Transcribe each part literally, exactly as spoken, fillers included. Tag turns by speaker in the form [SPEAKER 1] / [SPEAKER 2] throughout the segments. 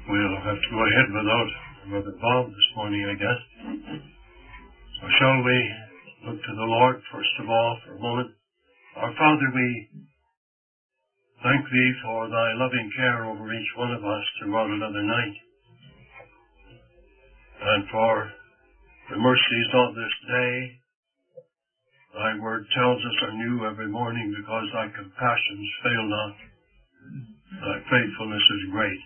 [SPEAKER 1] We'll have to go ahead without Brother Bob this morning, I guess. So shall we look to the Lord first of all for a moment? Our Father, we thank Thee for Thy loving care over each one of us throughout another night, and for the mercies of this day. Thy word tells us are new every morning, because Thy compassions fail not. Thy faithfulness is great.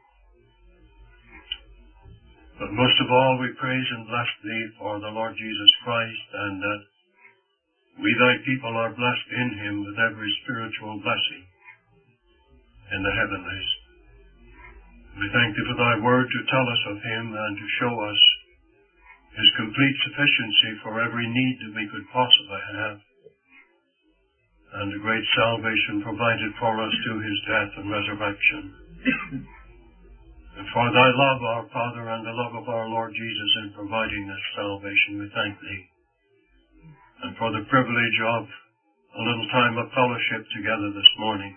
[SPEAKER 1] But most of all, we praise and bless Thee for the Lord Jesus Christ, and that we, Thy people, are blessed in Him with every spiritual blessing in the heavenlies. We thank Thee for Thy word to tell us of Him and to show us His complete sufficiency for every need that we could possibly have, and the great salvation provided for us through His death and resurrection. And for Thy love, our Father, and the love of our Lord Jesus in providing this salvation, we thank Thee. And for the privilege of a little time of fellowship together this morning.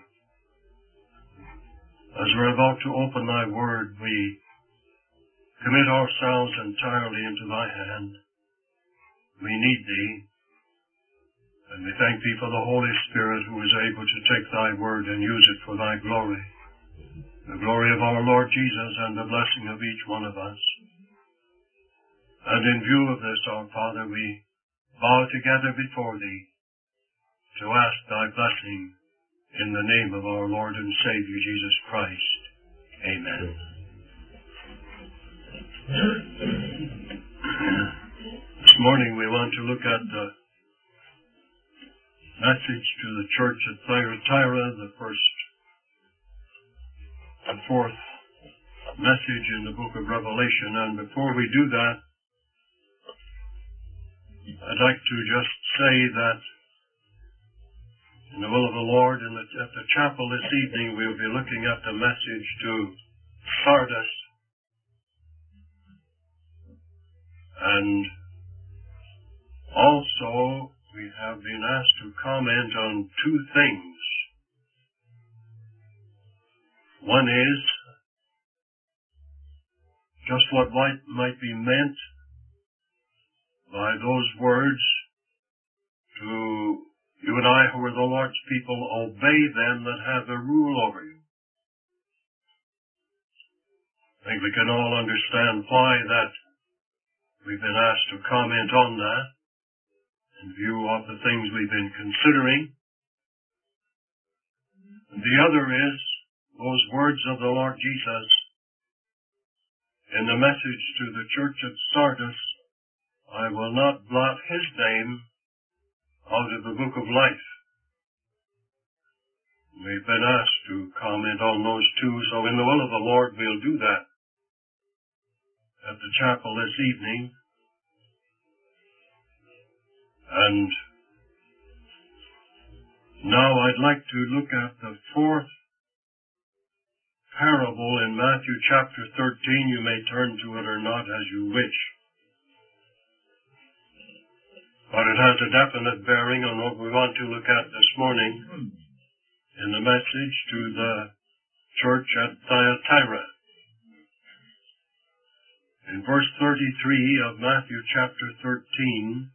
[SPEAKER 1] As we're about to open Thy word, we commit ourselves entirely into Thy hand. We need Thee, and we thank Thee for the Holy Spirit who is able to take Thy word and use it for Thy glory, the glory of our Lord Jesus and the blessing of each one of us. And in view of this, our Father, we bow together before Thee to ask Thy blessing in the name of our Lord and Savior Jesus Christ. Amen. This morning we want to look at the message to the church at Thyatira, the first and fourth message in the book of Revelation. And before we do that, I'd like to just say that in the will of the Lord, in the, at the chapel this evening, we'll be looking at the message to Sardis. And also, we have been asked to comment on two things. One is just what might, might be meant by those words to you and I, who are the Lord's people, obey them that have the rule over you. I think we can all understand why that we've been asked to comment on that in view of the things we've been considering. And the other is those words of the Lord Jesus in the message to the church at Sardis, I will not blot His name out of the book of life. We've been asked to comment on those two, so in the will of the Lord we'll do that at the chapel this evening. And now I'd like to look at the fourth parable in Matthew chapter thirteen. You may turn to it or not as you wish. But it has a definite bearing on what we want to look at this morning in the message to the church at Thyatira. In verse thirty-three of Matthew chapter thirteen,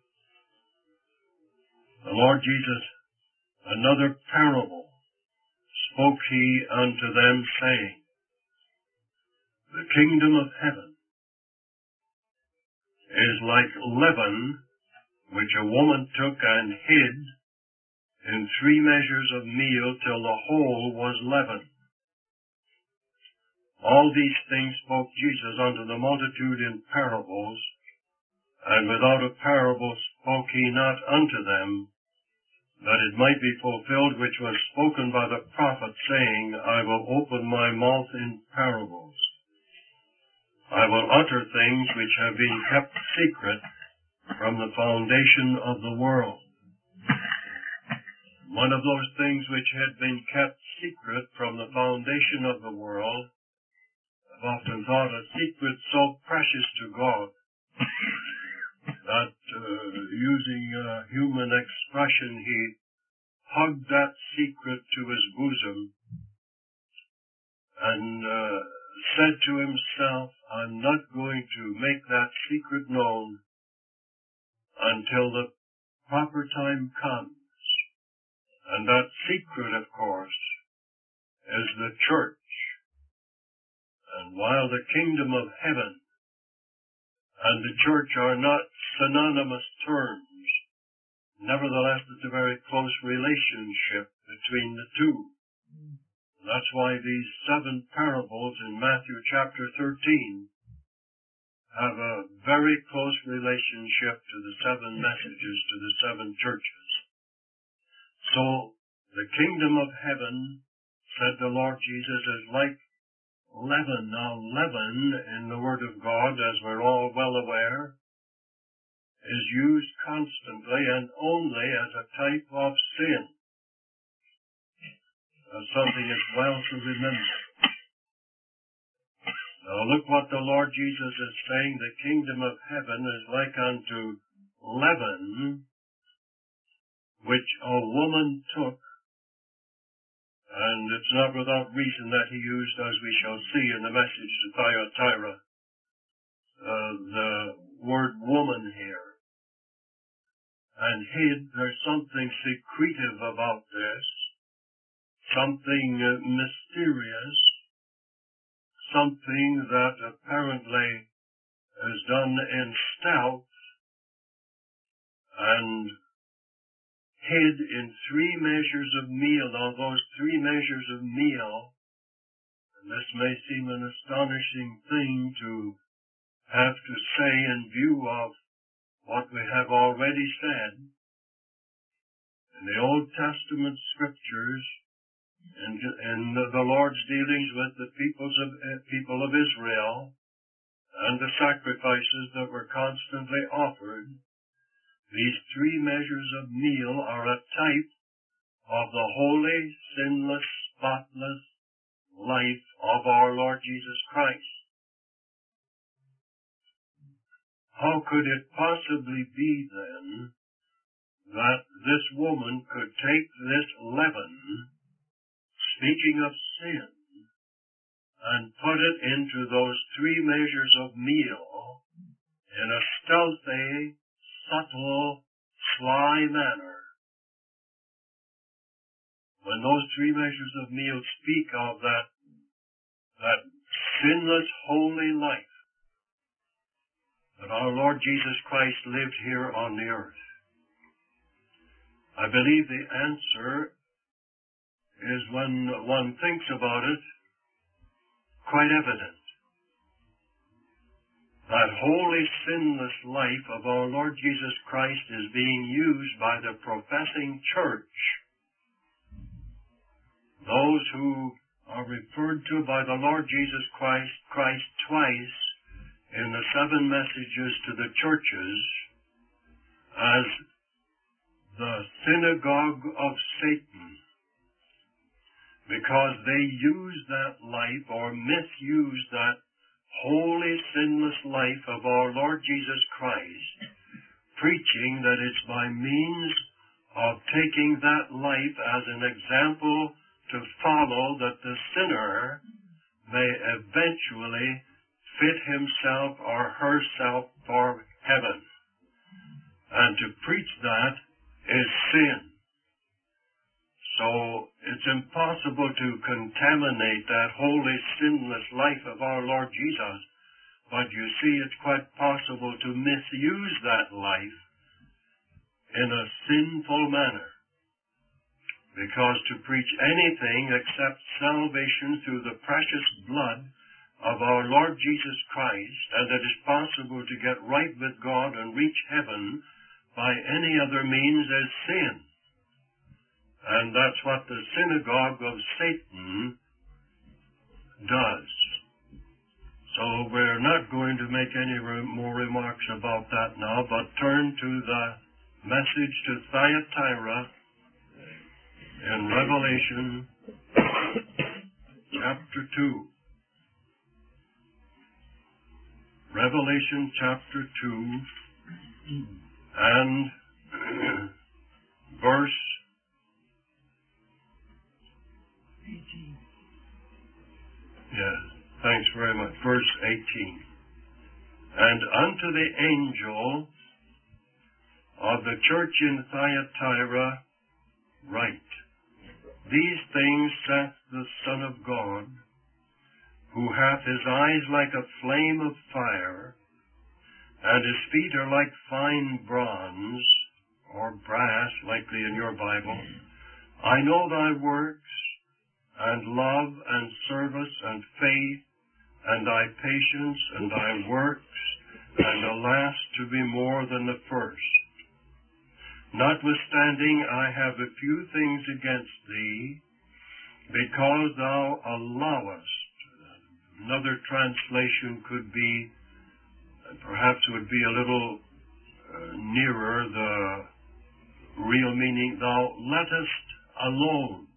[SPEAKER 1] the Lord Jesus, another parable spoke He unto them, saying, the kingdom of heaven is like leaven, which a woman took and hid in three measures of meal till the whole was leavened. All these things spoke Jesus unto the multitude in parables, and without a parable spoke He not unto them, that it might be fulfilled which was spoken by the prophet, saying, I will open my mouth in parables. I will utter things which have been kept secret from the foundation of the world. One of those things which had been kept secret from the foundation of the world, I've often thought a secret so precious to God that, uh, using a human expression, He hugged that secret to His bosom and uh, said to himself, I'm not going to make that secret known until the proper time comes. And that secret, of course, is the church. And while the kingdom of heaven and the church are not synonymous terms, nevertheless, it's a very close relationship between the two. That's why these seven parables in Matthew chapter thirteen have a very close relationship to the seven messages to the seven churches. So, the kingdom of heaven, said the Lord Jesus, is like leaven. Now, leaven in the Word of God, as we're all well aware, is used constantly and only as a type of sin. That's something that's well to remember. Now look what the Lord Jesus is saying. The kingdom of heaven is like unto leaven, which a woman took, and it's not without reason that he used, as we shall see in the message to Thyatira, uh, the word woman here. And hid, there's something secretive about this, something uh, mysterious, something that apparently is done in stealth and hid in three measures of meal. Now those three measures of meal, and this may seem an astonishing thing to have to say in view of what we have already said. In the Old Testament scriptures, in, in the Lord's dealings with the peoples of, uh, people of Israel, and the sacrifices that were constantly offered, these three measures of meal are a type of the holy, sinless, spotless life of our Lord Jesus Christ. How could it possibly be, then, that this woman could take this leaven, speaking of sin, and put it into those three measures of meal in a stealthy, subtle, sly manner? When those three measures of meal speak of that, that sinless, holy life that our Lord Jesus Christ lived here on the earth, I believe the answer is, when one thinks about it, quite evident. That holy, sinless life of our Lord Jesus Christ is being used by the professing church, those who are referred to by the Lord Jesus Christ, Christ twice in the seven messages to the churches as the synagogue of Satan, because they use that life or misuse that holy, sinless life of our Lord Jesus Christ, preaching that it's by means of taking that life as an example to follow that the sinner may eventually fit himself or herself for heaven. And to preach that is sin. So it's impossible to contaminate that holy, sinless life of our Lord Jesus, but you see, it's quite possible to misuse that life in a sinful manner. Because to preach anything except salvation through the precious blood of our Lord Jesus Christ, and it is possible to get right with God and reach heaven by any other means, is sin. And that's what the synagogue of Satan does. So we're not going to make any re- more remarks about that now, but turn to the message to Thyatira in Revelation chapter two. Revelation chapter two and verse eighteen. Yes, Thanks very much. Verse eighteen. And unto the angel of the church in Thyatira write, These things saith the Son of God, who hath his eyes like a flame of fire, and his feet are like fine bronze, or brass, likely in your Bible. I know thy works, and love, and service, and faith, and thy patience, and thy works, and the last to be more than the first. Notwithstanding, I have a few things against thee, because thou allowest. Another translation could be, perhaps would be a little uh, nearer the real meaning, thou lettest alone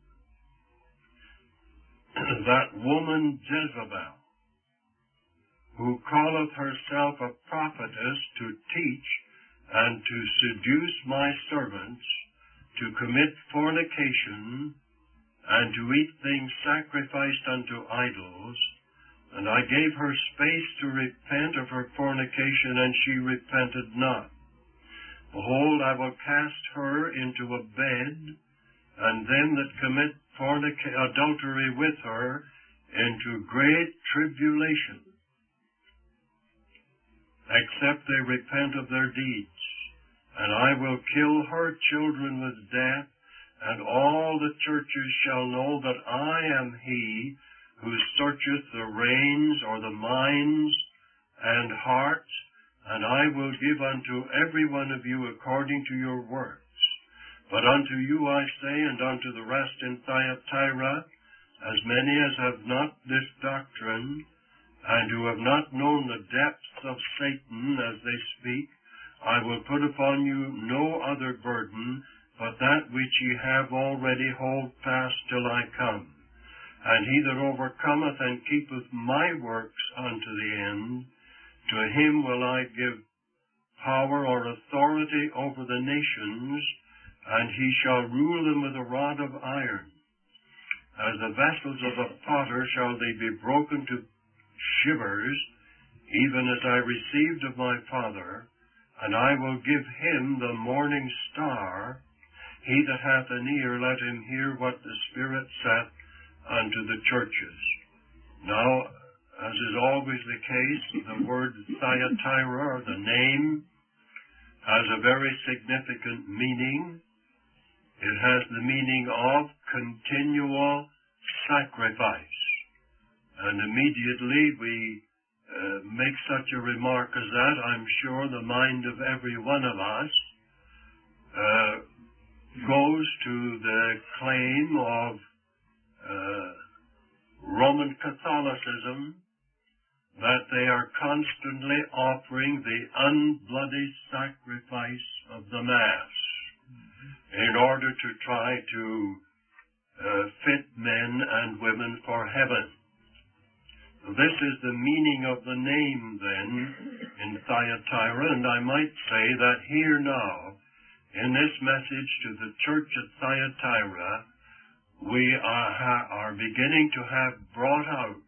[SPEAKER 1] that woman Jezebel, who calleth herself a prophetess, to teach and to seduce my servants to commit fornication and to eat things sacrificed unto idols. And I gave her space to repent of her fornication, and she repented not. Behold, I will cast her into a bed, and them that commit fornic- adultery with her into great tribulation, except they repent of their deeds. And I will kill her children with death, and all the churches shall know that I am he who searcheth the reins or the minds and hearts, and I will give unto every one of you according to your works. But unto you I say, and unto the rest in Thyatira, as many as have not this doctrine, and who have not known the depths of Satan as they speak, I will put upon you no other burden, but that which ye have already hold fast till I come. And he that overcometh and keepeth my works unto the end, to him will I give power or authority over the nations, and he shall rule them with a rod of iron. As the vessels of a potter shall they be broken to shivers, even as I received of my Father, and I will give him the morning star. He that hath an ear, let him hear what the Spirit saith unto the churches. Now, as is always the case, the word Thyatira, or the name, has a very significant meaning. It has the meaning of continual sacrifice. And immediately we uh, make such a remark as that, I'm sure the mind of every one of us uh, goes to the claim of uh, Roman Catholicism, that they are constantly offering the unbloody sacrifice of the Mass in order to try to uh, fit men and women for heaven. This is the meaning of the name, then, in Thyatira, and I might say that here now, in this message to the church at Thyatira, we are, are beginning to have brought out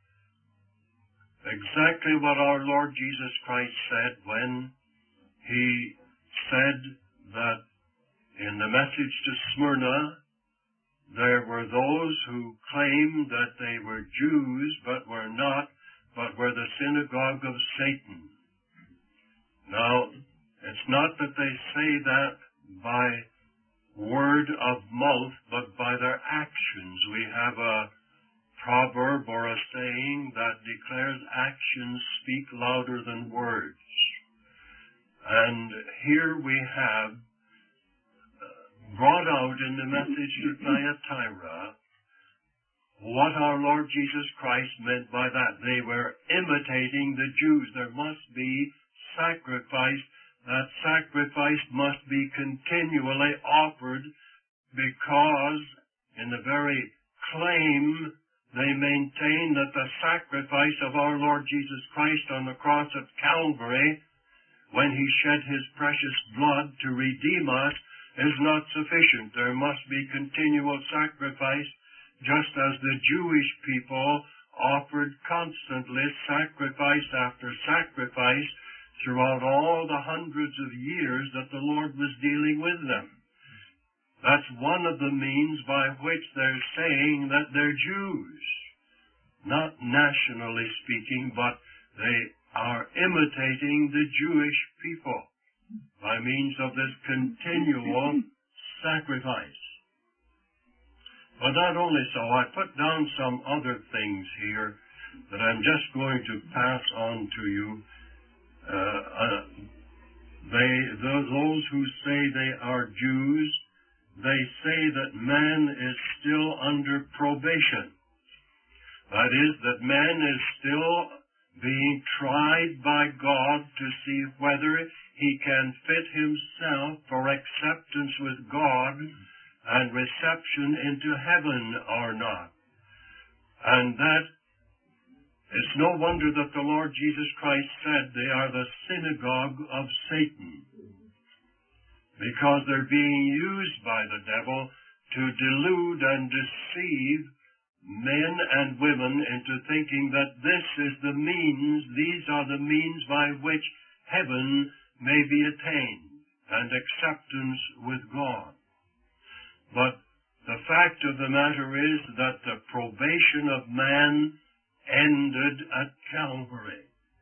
[SPEAKER 1] exactly what our Lord Jesus Christ said when he said that in the message to Smyrna, there were those who claimed that they were Jews, but were not, but were the synagogue of Satan. Now, it's not that they say that by word of mouth, but by their actions. We have a proverb or a saying that declares actions speak louder than words. And here we have brought out in the message to Thyatira what our Lord Jesus Christ meant by that. They were imitating the Jews. There must be sacrifice. That sacrifice must be continually offered, because in the very claim they maintain that the sacrifice of our Lord Jesus Christ on the cross at Calvary, when he shed his precious blood to redeem us, is not sufficient. There must be continual sacrifice, just as the Jewish people offered constantly sacrifice after sacrifice throughout all the hundreds of years that the Lord was dealing with them. That's one of the means by which they're saying that they're Jews. Not nationally speaking, but they are imitating the Jewish people by means of this continual sacrifice. But not only so, I put down some other things here that I'm just going to pass on to you. Uh, uh, they, the, those who say they are Jews, they say that man is still under probation. That is, that man is still being tried by God to see whether he can fit himself for acceptance with God and reception into heaven or not. And that it's no wonder that the Lord Jesus Christ said they are the synagogue of Satan, because they're being used by the devil to delude and deceive men and women into thinking that this is the means, these are the means by which heaven may be attained and acceptance with God. But the fact of the matter is that the probation of man ended at Calvary.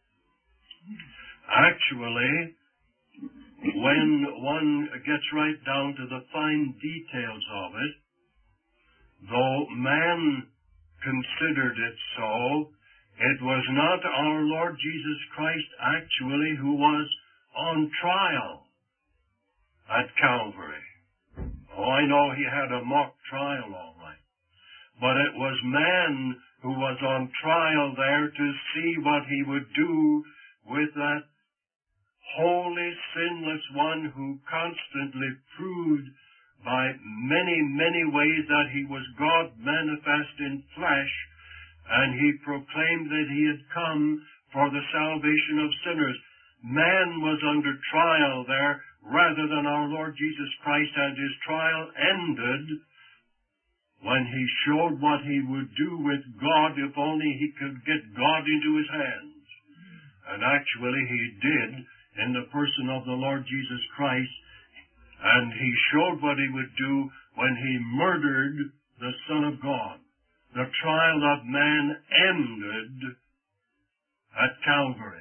[SPEAKER 1] Actually, when one gets right down to the fine details of it, though man considered it so, it was not our Lord Jesus Christ actually who was on trial at Calvary. Oh, I know he had a mock trial, all right. But it was man who was on trial there to see what he would do with that holy, sinless one who constantly proved by many, many ways that he was God manifest in flesh, and he proclaimed that he had come for the salvation of sinners. Man was under trial there rather than our Lord Jesus Christ, and his trial ended when he showed what he would do with God if only he could get God into his hands. And actually he did in the person of the Lord Jesus Christ, and he showed what he would do when he murdered the Son of God. The trial of man ended at Calvary.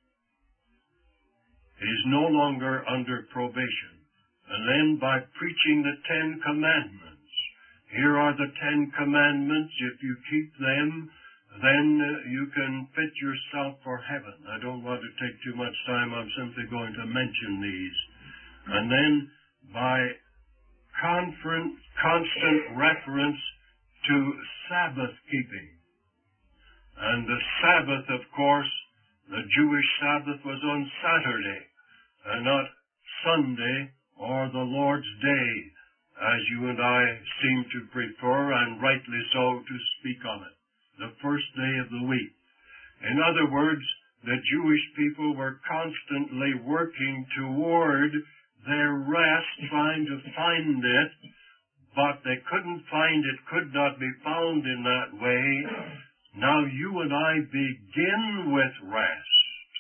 [SPEAKER 1] He's no longer under probation. And then by preaching the Ten Commandments, here are the Ten Commandments. If you keep them, then you can fit yourself for heaven. I don't want to take too much time. I'm simply going to mention these. And then by conference, constant reference to Sabbath keeping. And the Sabbath, of course, the Jewish Sabbath was on Saturday, and not Sunday or the Lord's Day, as you and I seem to prefer, and rightly so, to speak on it. The first day of the week. In other words, the Jewish people were constantly working toward their rest, trying to find it, but they couldn't find it, could not be found in that way. Now you and I begin with rest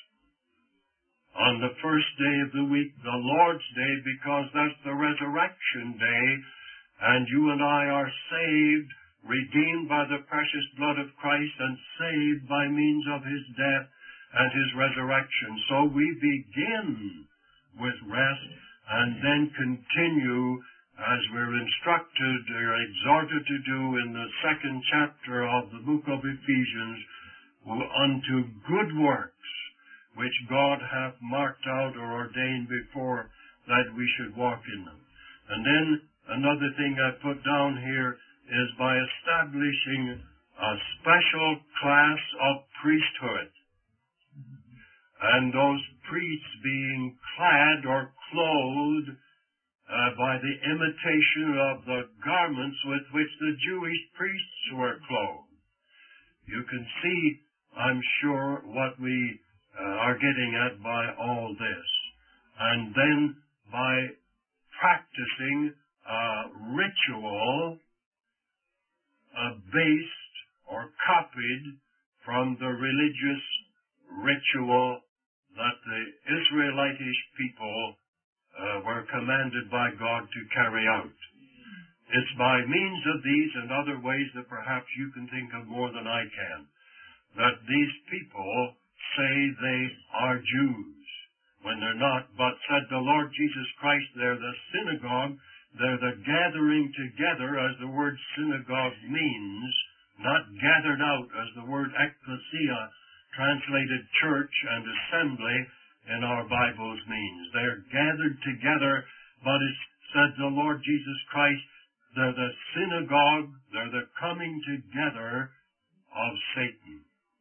[SPEAKER 1] on the first day of the week, the Lord's Day, because that's the resurrection day, and you and I are saved, redeemed by the precious blood of Christ, and saved by means of his death and his resurrection. So we begin with rest and then continue, as we're instructed or exhorted to do in the second chapter of the book of Ephesians, unto good works, which God hath marked out or ordained before that we should walk in them. And then another thing I put down here is by establishing a special class of priesthood. And those priests being clad or clothed uh, by the imitation of the garments with which the Jewish priests were clothed. You can see, I'm sure, what we uh, are getting at by all this. And then by practicing a ritual Uh, based or copied from the religious ritual that the Israelitish people uh, were commanded by God to carry out. It's by means of these and other ways that perhaps you can think of more than I can, that these people say they are Jews when they're not, but said the Lord Jesus Christ, they're the synagogue, they're the gathering together, as the word synagogue means, not gathered out as the word ecclesia, translated church and assembly in our Bibles means. They're gathered together, but it said the Lord Jesus Christ, they're the synagogue, they're the coming together of Satan.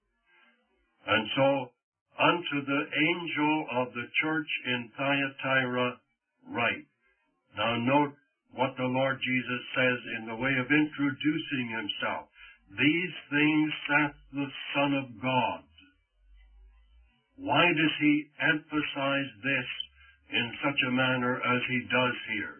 [SPEAKER 1] And so, unto the angel of the church in Thyatira write. Now note what the Lord Jesus says in the way of introducing himself. These things saith the Son of God. Why does he emphasize this in such a manner as he does here?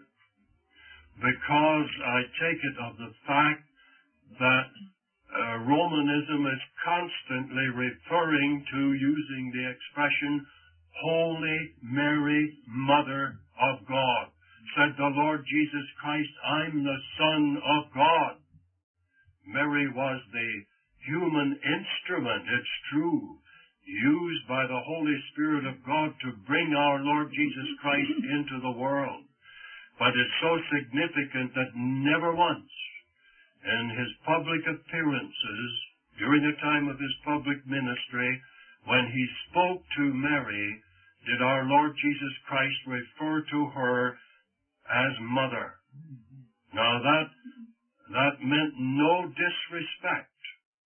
[SPEAKER 1] Because I take it of the fact that uh, Romanism is constantly referring to, using the expression, Holy Mary, Mother of God. Said the Lord Jesus Christ, I'm the Son of God. Mary was the human instrument, it's true, used by the Holy Spirit of God to bring our Lord Jesus Christ into the world. But it's so significant that never once in his public appearances, during the time of his public ministry, when he spoke to Mary, did our Lord Jesus Christ refer to her as mother. Now that, that meant no disrespect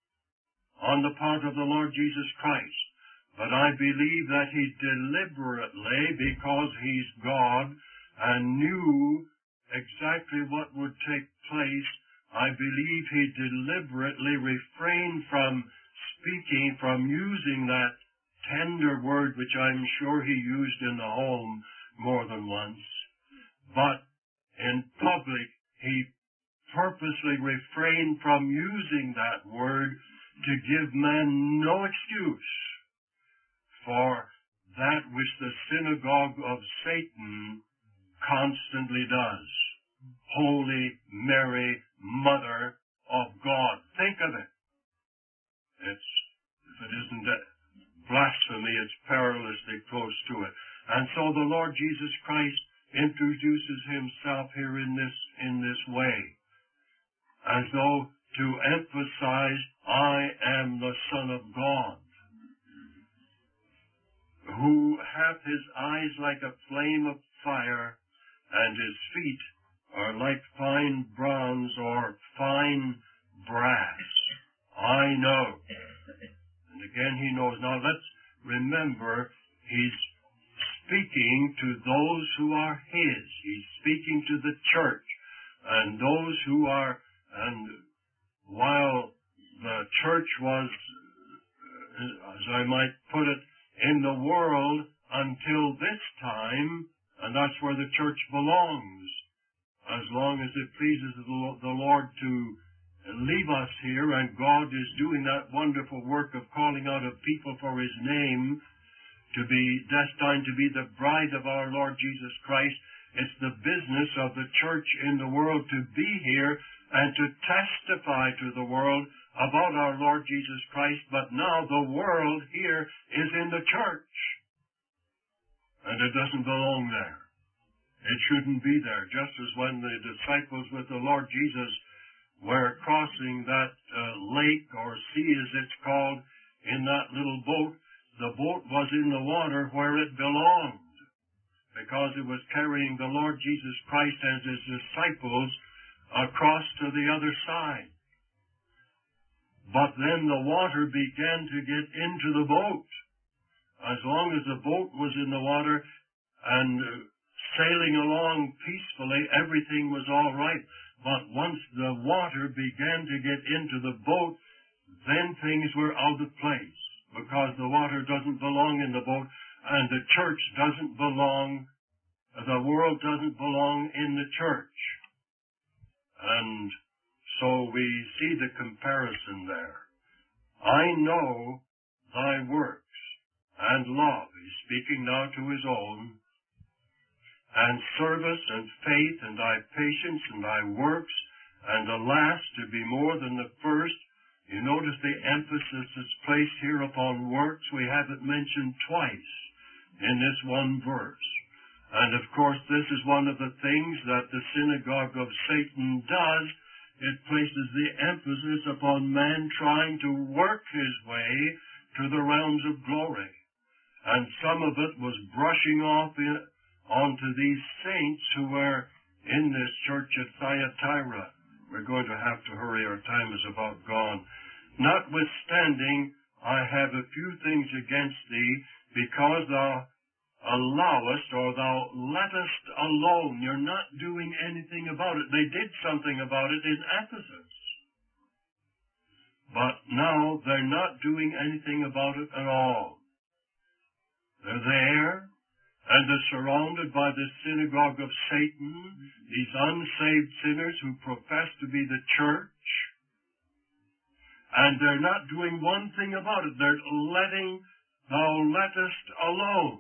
[SPEAKER 1] on the part of the Lord Jesus Christ. But I believe that he deliberately, because he's God and knew exactly what would take place, I believe he deliberately refrained from speaking, from using that tender word which I'm sure he used in the home more than once. But in public, he purposely refrained from using that word to give men no excuse for that which the synagogue of Satan constantly does. Holy Mary, Mother of God. Think of it. It's, if it isn't blasphemy, it's perilously close to it. And so the Lord Jesus Christ introduces himself here in this, in this way, as though to emphasize, I am the Son of God, who hath his eyes like a flame of fire, and his feet are like fine bronze or fine brass. I know. And again he knows. Now let's remember, he's speaking to those who are his. He's speaking to the church. And those who are, and while the church was, as I might put it, in the world until this time, and that's where the church belongs, as long as it pleases the Lord to leave us here, and God is doing that wonderful work of calling out a people for his name to be destined to be the bride of our Lord Jesus Christ. It's the business of the church in the world to be here and to testify to the world about our Lord Jesus Christ. But now the world here is in the church, and it doesn't belong there. It shouldn't be there. Just as when the disciples with the Lord Jesus were crossing that uh, lake or sea, as it's called, in that little boat, the boat was in the water where it belonged, because it was carrying the Lord Jesus Christ and his disciples across to the other side. But then the water began to get into the boat. As long as the boat was in the water and sailing along peacefully, everything was all right. But once the water began to get into the boat, then things were out of place, because the water doesn't belong in the boat, and the church doesn't belong, the world doesn't belong in the church. And so we see the comparison there. I know thy works and love. He's speaking now to his own. And service and faith and thy patience and thy works, and the last to be more than the first. You notice the emphasis is placed here upon works. We have it mentioned twice in this one verse. And of course, this is one of the things that the synagogue of Satan does. It places the emphasis upon man trying to work his way to the realms of glory. And some of it was brushing off in, onto these saints who were in this church at Thyatira. We're going to have to hurry. Our time is about gone. Notwithstanding, I have a few things against thee, because thou allowest, or thou lettest alone. You're not doing anything about it. They did something about it in Ephesus. But now they're not doing anything about it at all. They're there, and they're surrounded by the synagogue of Satan, these unsaved sinners who profess to be the church, and they're not doing one thing about it. They're letting thou lettest alone.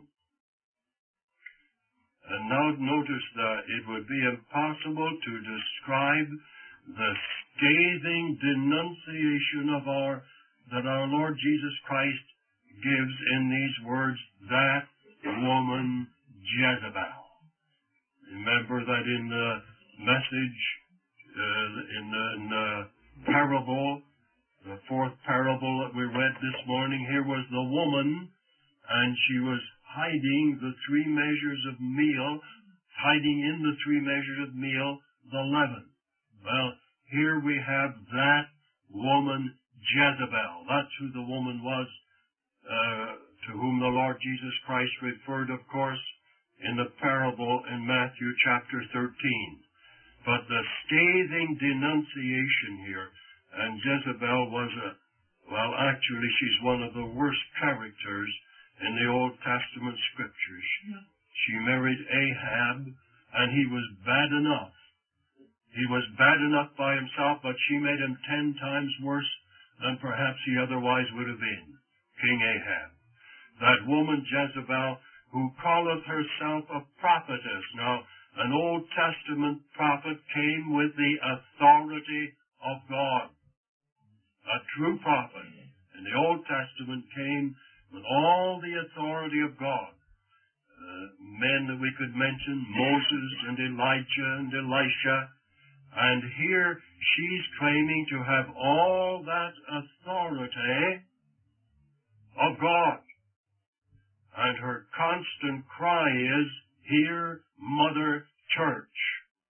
[SPEAKER 1] And now notice that it would be impossible to describe the scathing denunciation of our, that our Lord Jesus Christ gives in these words, that woman Jezebel. Remember that in the message, uh, in, the, in the parable, the fourth parable that we read this morning, here was the woman, and she was hiding the three measures of meal, hiding in the three measures of meal, the leaven. Well, here we have that woman Jezebel. That's who the woman was, uh, to whom the Lord Jesus Christ referred, of course, in the parable in Matthew chapter thirteen. But the scathing denunciation here, and Jezebel was a, well, actually she's one of the worst characters in the Old Testament scriptures. She married Ahab, and he was bad enough. He was bad enough by himself, but she made him ten times worse than perhaps he otherwise would have been, King Ahab. That woman Jezebel, who calleth herself a prophetess. Now, an Old Testament prophet came with the authority of God. A true prophet in the Old Testament came with all the authority of God. Uh, men that we could mention, Moses and Elijah and Elisha. And here she's claiming to have all that authority of God. And her constant cry is, "Hear, Mother Church."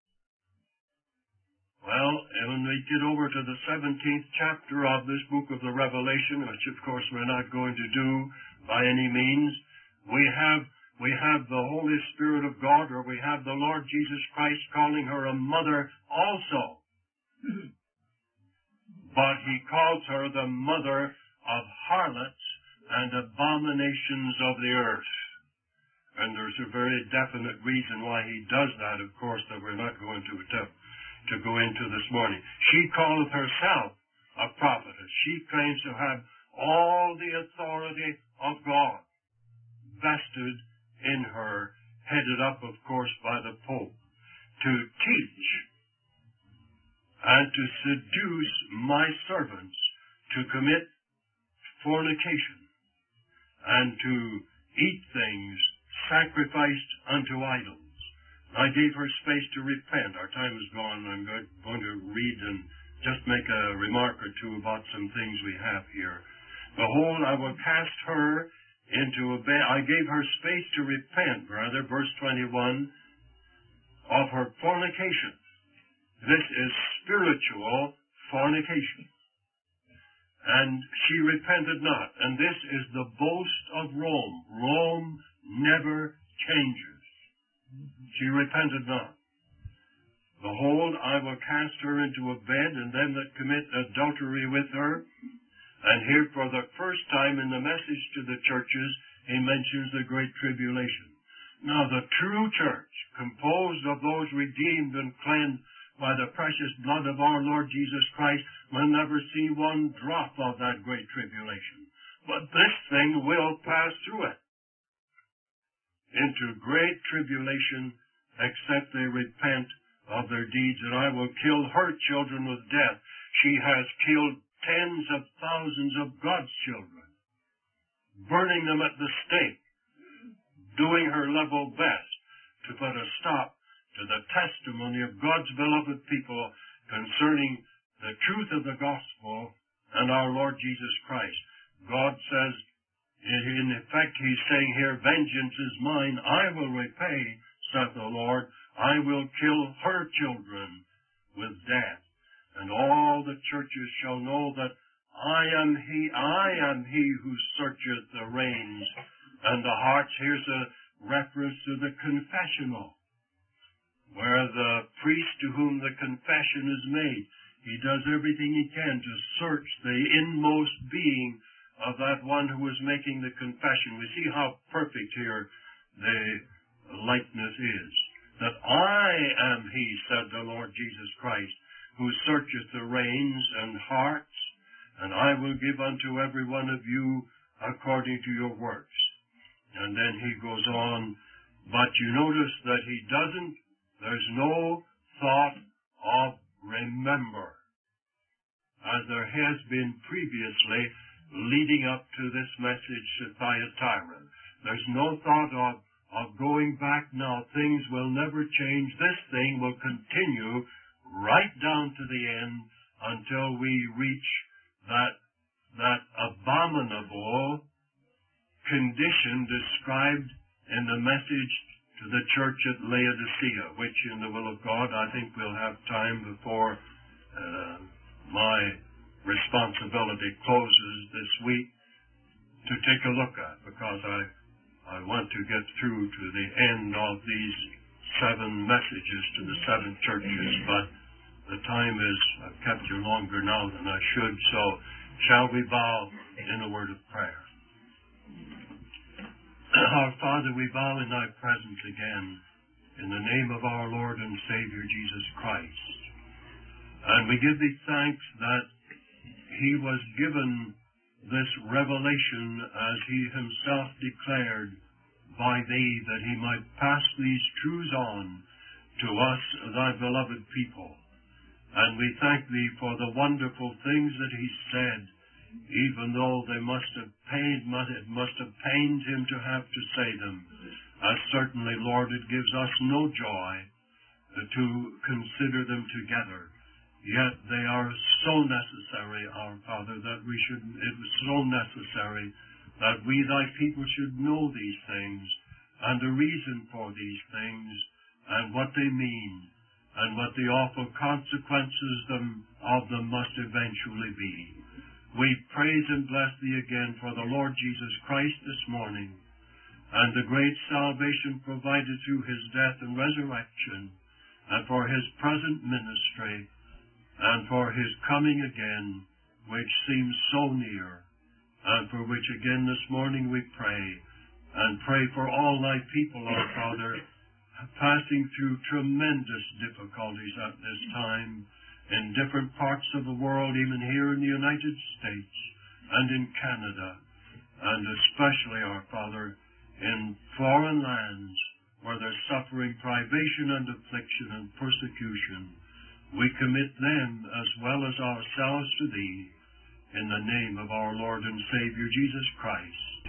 [SPEAKER 1] Well, and when we get over to the seventeenth chapter of this book of the Revelation, which of course we're not going to do by any means, we have we have the Holy Spirit of God, or we have the Lord Jesus Christ calling her a mother also. But he calls her the mother of harlots and abominations of the earth. And there's a very definite reason why he does that, of course, that we're not going to attempt to go into this morning. She calleth herself a prophetess. She claims to have all the authority of God vested in her, headed up, of course, by the Pope, to teach and to seduce my servants to commit fornication and to eat things sacrificed unto idols. I gave her space to repent. Our time is gone. I'm going to read and just make a remark or two about some things we have here. Behold, I will cast her into a bed. I gave her space to repent, rather, verse twenty-one, of her fornication. This is spiritual fornication. And she repented not. And this is the boast of Rome. Rome never changes. She repented not. Behold, I will cast her into a bed, and them that commit adultery with her. And here, for the first time in the message to the churches, he mentions the great tribulation. Now, the true church, composed of those redeemed and cleansed by the precious blood of our Lord Jesus Christ, will never see one drop of that great tribulation. But this thing will pass through it into great tribulation, except they repent of their deeds, and I will kill her children with death. She has killed tens of thousands of God's children, burning them at the stake, doing her level best to put a stop to the testimony of God's beloved people concerning the truth of the gospel and our Lord Jesus Christ. God says, in effect, he's saying here, vengeance is mine, I will repay, saith the Lord. I will kill her children with death. And all the churches shall know that I am he, I am he who searcheth the reins and the hearts. Here's a reference to the confessional, where the priest to whom the confession is made, he does everything he can to search the inmost being of that one who is making the confession. We see how perfect here the likeness is. That I am he, said the Lord Jesus Christ, who searcheth the reins and hearts, and I will give unto every one of you according to your works. And then he goes on, but you notice that he doesn't, there's no thought of remember, as there has been previously leading up to this message to Thyatira. There's no thought of, of going back now. Things will never change. This thing will continue right down to the end until we reach that, that abominable condition described in the message to the church at Laodicea, which in the will of God, I think we'll have time before uh, my responsibility closes this week to take a look at, because I, I want to get through to the end of these seven messages to the seven churches, but the time is, I've kept you longer now than I should, so shall we bow in a word of prayer? Our Father, we bow in thy presence again in the name of our Lord and Savior Jesus Christ. And we give thee thanks that he was given this revelation as he himself declared by thee, that he might pass these truths on to us, thy beloved people. And we thank thee for the wonderful things that he said, even though they must have pained, it must have pained him to have to say them. As certainly, Lord, it gives us no joy to consider them together. Yet they are so necessary, our Father, that we should, it was so necessary that we, thy people, should know these things and the reason for these things and what they mean and what the awful consequences them, of them must eventually be. We praise and bless thee again for the Lord Jesus Christ this morning and the great salvation provided through his death and resurrection, and for his present ministry, and for his coming again, which seems so near, and for which again this morning we pray, and pray for all thy people, our Father, passing through tremendous difficulties at this time in different parts of the world, even here in the United States and in Canada, and especially, our Father, in foreign lands where they're suffering privation and affliction and persecution. We commit them as well as ourselves to thee in the name of our Lord and Savior Jesus Christ.